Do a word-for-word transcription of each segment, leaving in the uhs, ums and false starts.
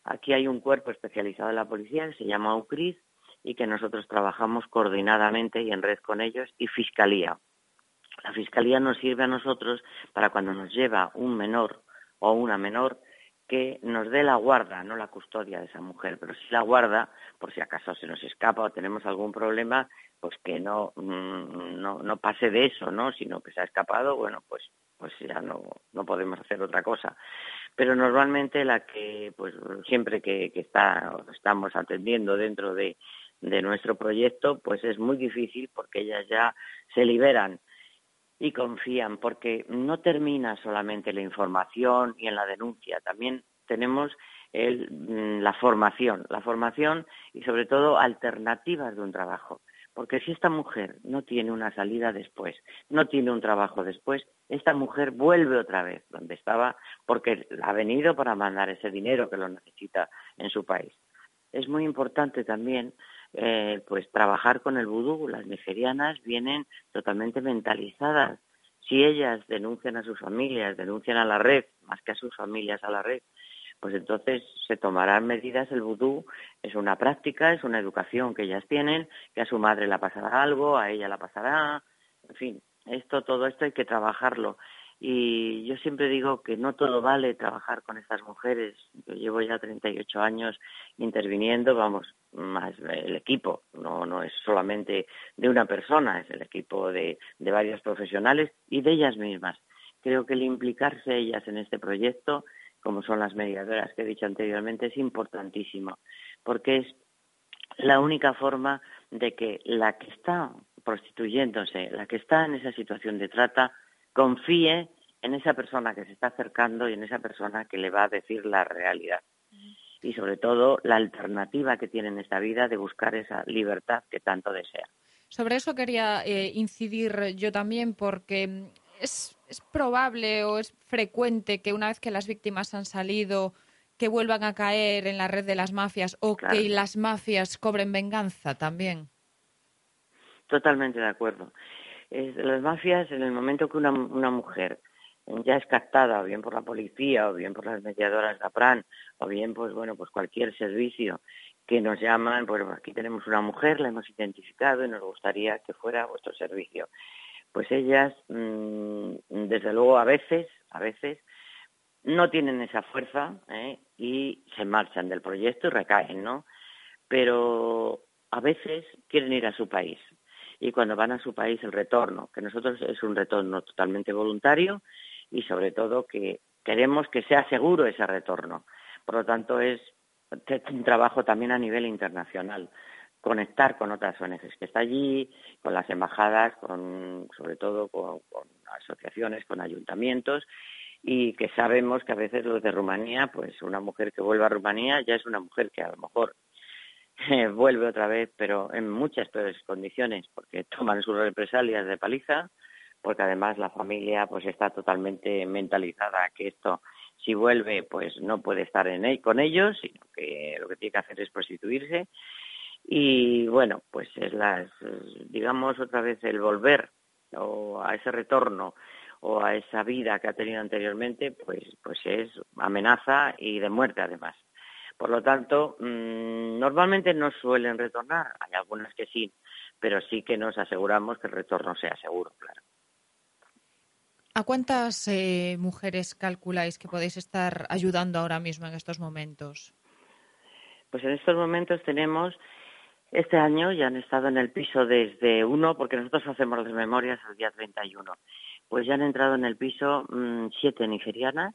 Aquí hay un cuerpo especializado en la policía que se llama U C R I S y que nosotros trabajamos coordinadamente y en red con ellos, y Fiscalía. La Fiscalía nos sirve a nosotros para cuando nos lleva un menor o una menor que nos dé la guarda, no la custodia de esa mujer, pero sí la guarda por si acaso se nos escapa o tenemos algún problema, pues que no no, no pase de eso, ¿no? Sino que se ha escapado, bueno, pues pues ya no no podemos hacer otra cosa. Pero normalmente la que, pues siempre que, que está estamos atendiendo dentro de, de nuestro proyecto, pues es muy difícil porque ellas ya se liberan y confían, porque no termina solamente la información y en la denuncia, también tenemos el, la formación, la formación y sobre todo alternativas de un trabajo. Porque si esta mujer no tiene una salida después, no tiene un trabajo después, esta mujer vuelve otra vez donde estaba porque ha venido para mandar ese dinero que lo necesita en su país. Es muy importante también eh, pues trabajar con el vudú. Las nigerianas vienen totalmente mentalizadas. Si ellas denuncian a sus familias, denuncian a la red, más que a sus familias a la red, pues entonces se tomarán medidas. El vudú es una práctica, es una educación que ellas tienen, que a su madre le pasará algo, a ella la pasará, en fin, esto, todo esto hay que trabajarlo. Y yo siempre digo que no todo vale trabajar con estas mujeres. Yo llevo ya treinta y ocho años interviniendo, vamos, más el equipo, no no es solamente de una persona, es el equipo de, de varios profesionales y de ellas mismas. Creo que el implicarse ellas en este proyecto, como son las mediadoras que he dicho anteriormente, es importantísimo, porque es la única forma de que la que está prostituyéndose, la que está en esa situación de trata, confíe en esa persona que se está acercando y en esa persona que le va a decir la realidad. Y sobre todo la alternativa que tiene en esta vida de buscar esa libertad que tanto desea. Sobre eso quería eh, incidir yo también, porque es, es probable o es frecuente que una vez que las víctimas han salido, que vuelvan a caer en la red de las mafias o Claro, que las mafias cobren venganza también. totalmente de acuerdo. Es, las mafias, en el momento que una, una mujer ya es captada, o bien por la policía, o bien por las mediadoras de APRAN, o bien, pues bueno, pues cualquier servicio que nos llaman, pues aquí tenemos una mujer, la hemos identificado y nos gustaría que fuera a vuestro servicio. Pues ellas, mmm, desde luego, a veces, a veces, no tienen esa fuerza ¿eh? y se marchan del proyecto y recaen, ¿no? Pero a veces quieren ir a su país. Y cuando van a su país, el retorno, que nosotros es un retorno totalmente voluntario y sobre todo que queremos que sea seguro ese retorno. Por lo tanto, es un trabajo también a nivel internacional. Conectar con otras O N Ges que están allí, con las embajadas, con, sobre todo con, con asociaciones, con ayuntamientos, y que sabemos que a veces los de Rumanía, pues una mujer que vuelve a Rumanía ya es una mujer que a lo mejor eh, vuelve otra vez, pero en muchas peores condiciones, porque toman sus represalias de paliza, porque además la familia pues está totalmente mentalizada que esto, si vuelve, pues no puede estar en él, con ellos, sino que lo que tiene que hacer es prostituirse. Y bueno, pues es las, digamos otra vez el volver o a ese retorno o a esa vida que ha tenido anteriormente, pues pues es amenaza y de muerte además. Por lo tanto, mmm, normalmente no suelen retornar, hay algunas que sí, pero sí que nos aseguramos que el retorno sea seguro, claro. ¿A cuántas eh, mujeres calculáis que podéis estar ayudando ahora mismo en estos momentos? Pues en estos momentos tenemos, este año ya han estado en el piso desde uno, porque nosotros hacemos las memorias el día treinta y uno, pues ya han entrado en el piso mmm, siete nigerianas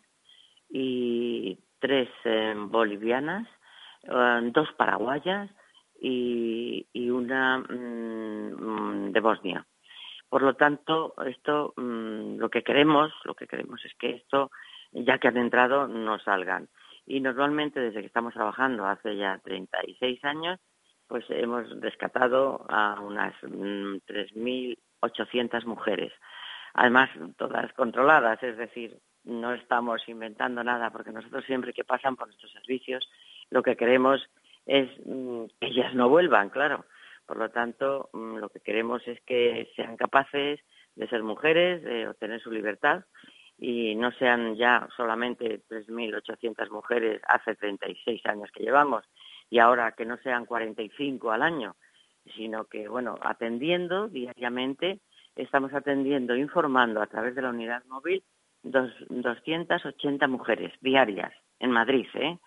y tres eh, bolivianas, eh, dos paraguayas y, y una mmm, de Bosnia. Por lo tanto, esto, mmm, lo que queremos, lo que queremos es que esto, ya que han entrado, no salgan. Y normalmente, desde que estamos trabajando hace ya treinta y seis años, pues hemos rescatado a unas mmm, tres mil ochocientas mujeres. Además, todas controladas, es decir, no estamos inventando nada, porque nosotros siempre que pasan por nuestros servicios, lo que queremos es mmm, que ellas no vuelvan, claro. Por lo tanto, lo que queremos es que sean capaces de ser mujeres, de obtener su libertad y no sean ya solamente tres mil ochocientas mujeres hace treinta y seis años que llevamos, y ahora que no sean cuarenta y cinco al año, sino que, bueno, atendiendo diariamente, estamos atendiendo, informando a través de la unidad móvil dos, doscientas ochenta mujeres diarias en Madrid, ¿eh?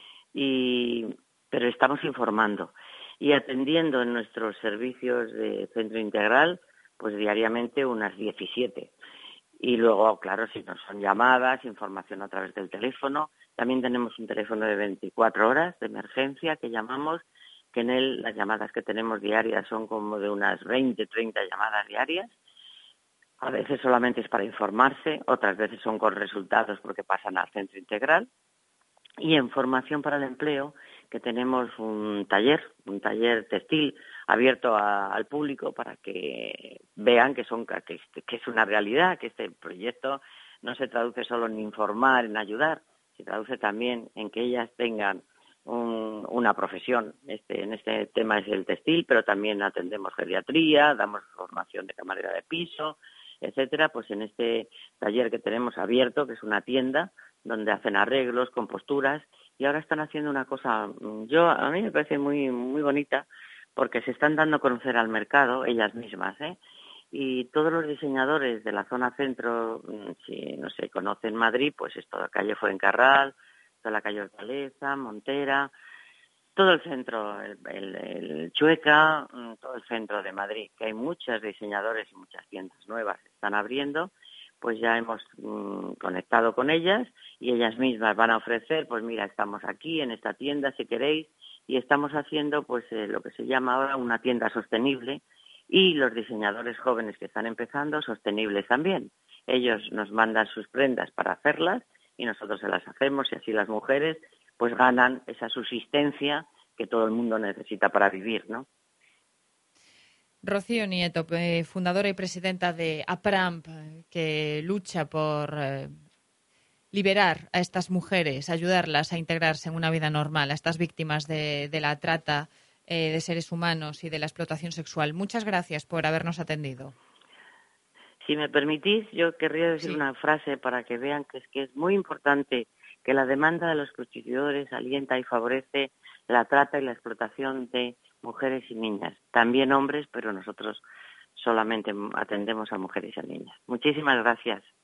Y, pero estamos informando y atendiendo en nuestros servicios de centro integral, pues diariamente unas diecisiete. Y luego, claro, si no son llamadas, información a través del teléfono. También tenemos un teléfono de veinticuatro horas de emergencia que llamamos, que en él las llamadas que tenemos diarias son como de unas veinte, treinta llamadas diarias. A veces solamente es para informarse, otras veces son con resultados porque pasan al centro integral. Y en formación para el empleo, que tenemos un taller, un taller textil abierto a, al público para que vean que, son, que, que es una realidad, que este proyecto no se traduce solo en informar, en ayudar, se traduce también en que ellas tengan un, una profesión. Este, en este tema es el textil, pero también atendemos geriatría, damos formación de camarera de piso, etcétera. Pues en este taller que tenemos abierto, que es una tienda, donde hacen arreglos, composturas, y ahora están haciendo una cosa, yo a mí me parece muy muy bonita, porque se están dando a conocer al mercado ellas mismas, ¿eh? Y todos los diseñadores de la zona centro, si no se conocen Madrid, pues es toda la calle Fuencarral, toda la calle Hortaleza, Montera, todo el centro, el, el, el Chueca, todo el centro de Madrid, que hay muchos diseñadores y muchas tiendas nuevas que están abriendo. Pues ya hemos mmm, conectado con ellas y ellas mismas van a ofrecer, pues mira, estamos aquí en esta tienda si queréis, y estamos haciendo pues eh, lo que se llama ahora una tienda sostenible, y los diseñadores jóvenes que están empezando, sostenibles también. Ellos nos mandan sus prendas para hacerlas y nosotros se las hacemos, y así las mujeres pues ganan esa subsistencia que todo el mundo necesita para vivir, ¿no? Rocío Nieto, eh, fundadora y presidenta de APRAMP, que lucha por eh, liberar a estas mujeres, ayudarlas a integrarse en una vida normal, a estas víctimas de, de la trata eh, de seres humanos y de la explotación sexual. Muchas gracias por habernos atendido. Si me permitís, yo querría decir Sí. una frase para que vean que es que es muy importante que la demanda de los prostituidores alienta y favorece la trata y la explotación de mujeres y niñas, también hombres, pero nosotros solamente atendemos a mujeres y a niñas. Muchísimas gracias.